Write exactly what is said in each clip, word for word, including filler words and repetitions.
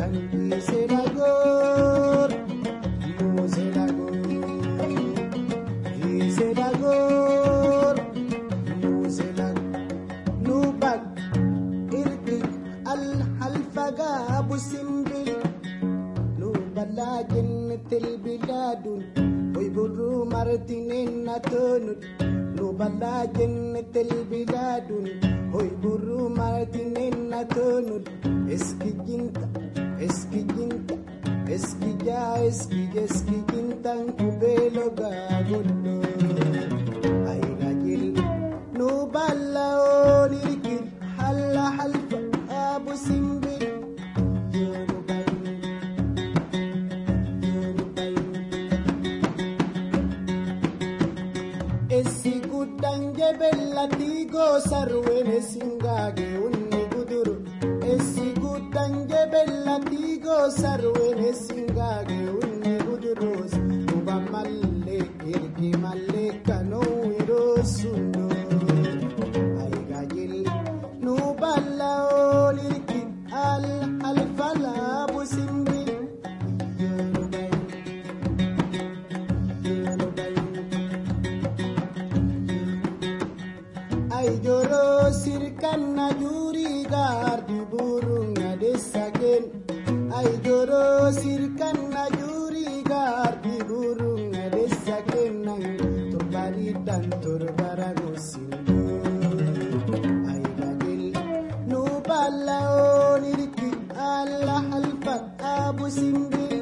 Tangi Selagor, Mo Selagor, He Selagor, Mo Selagor, Nubag, Irtik, Al-Halfaga, Abu Simbil, Nubala Jannatil Biladun, Oiburu Martinin Natunut, Nubala Jannatil Biladun, Oiburu Martinin Natunut, Eski Jinta, Eski Jinta, Eski Ja, Eski Eski Jintang Kubelo Gagulo, Ay Gajil, Nubala Onirikil, Halla Halfa, Abu Simbil, Esi Gudang Jebel Latigo Sarwene Singage Unni Guduru Esi Gudang Jebel Latigo Sarwene Singage Unni Gudurus Uba Malle Irgi Malle Kano Irosundo Ay Gajil Nubala Olirki Al Alfala Abu Simbil Ay joro sirkan najuri gardi burung adesaken Ay joro sirkan najuri gardi burung adesaken nang turbari dan turbarago sindu Ay gadil nubala onirki Allah alfat Abu Simbil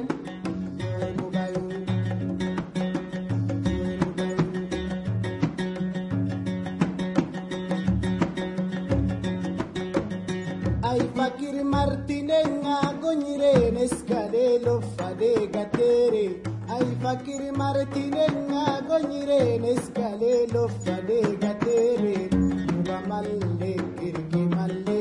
Ay Fakir Martinenga Goñiren Escalelo Fade Gatere Ay Fakir Martinenga Goñiren Escalelo Fade Gatere Nuba Malle Kirki Malle